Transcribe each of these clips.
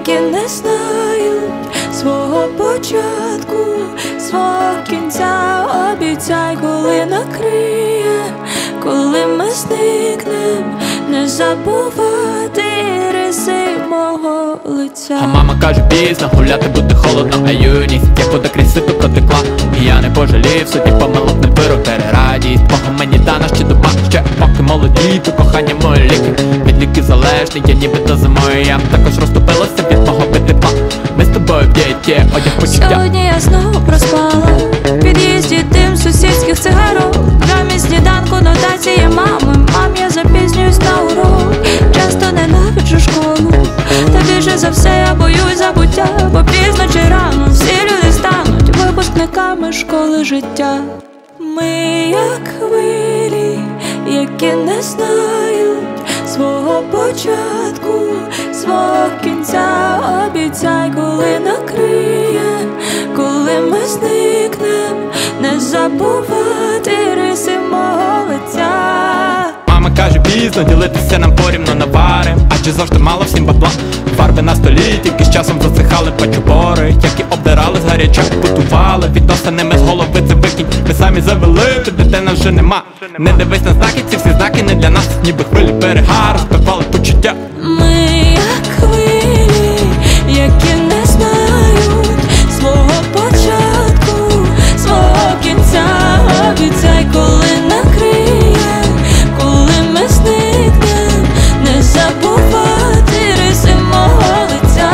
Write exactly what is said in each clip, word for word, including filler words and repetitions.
які не знають свого початку, свого кінця. Обіцяй, коли накриє, коли ми зникнем, не забувати риси мого лиця. А мама каже пізно, гуляти буде холодно, а юність як вода крізь сито протекла. І я не пожалів, суті помилок не беру, перерадість Бога мені дана ще доба, ще поки молоді, то кохання мої ліки. Від ліків залежний, я нібито зимою, я також розтопилася від мого тепла. Ми з тобою в дієті, одяг почуття. Сьогодні я знову проспала в під'їзді дим сусідських цигарок. Замість сніданку нотації мами, мам, я запізнююсь на урок. Часто ненавиджу школу, та більше за все я боюсь забуття. Бо пізно чи рано всі люди стануть випускниками школи життя. Ми як хвилі, які не знають свого початку, свого кінця. Обіцяй, коли накриє, коли ми зникнем, не забувати риси мого лиця. Мама каже пізно, ділитися нам порівно наварим, адже завжди мало всім бабла. Фарби на столі, тільки з часом засихали пачубори, які обдирали з гаряча, готували. Відносинами з голови це викинь, ми самі завели, то дитина вже нема. Не дивись на знаки, ці всі знаки не для нас, ніби хвилі берега, розпивали почуття. Ми як хвилі, які не знають свого початку, свого кінця. Обіцяй, коли накриє, коли ми зникнем, не забувати риси мого лиця.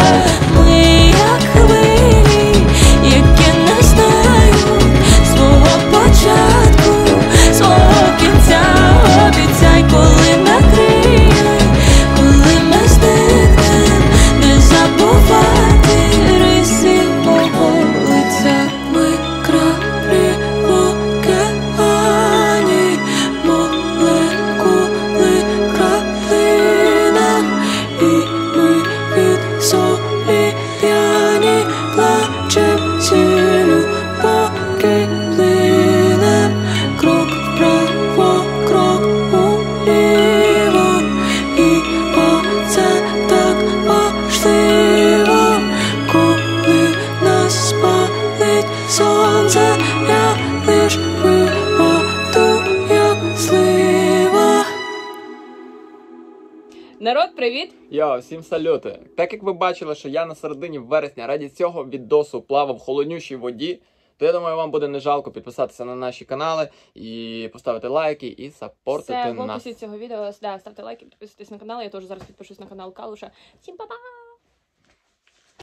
Ми як хвилі, які не знають свого початку, свого кінця. Обіцяй, коли накриє, коли ми зникнем, не забувати риси мого лиця. Ми краплі в океані, молекули краплина, і ми від солі п'яні плачем цілю, поки плинем. Крок вправо, крок уліво, і оце так важливо, коли нас спалить сонце, я лиш випаду, як слива. Народ, привіт! Йо, всім салюти! Так як ви бачили, що я на середині вересня раді цього відосу плавав в холоднющій воді, то я думаю, вам буде не жалко підписатися на наші канали і поставити лайки і саппортити Все, нас. в описі цього відео, да, ставте лайки, підписуйтесь на канал, я теж зараз підпишусь на канал Калуша. Всім па-па!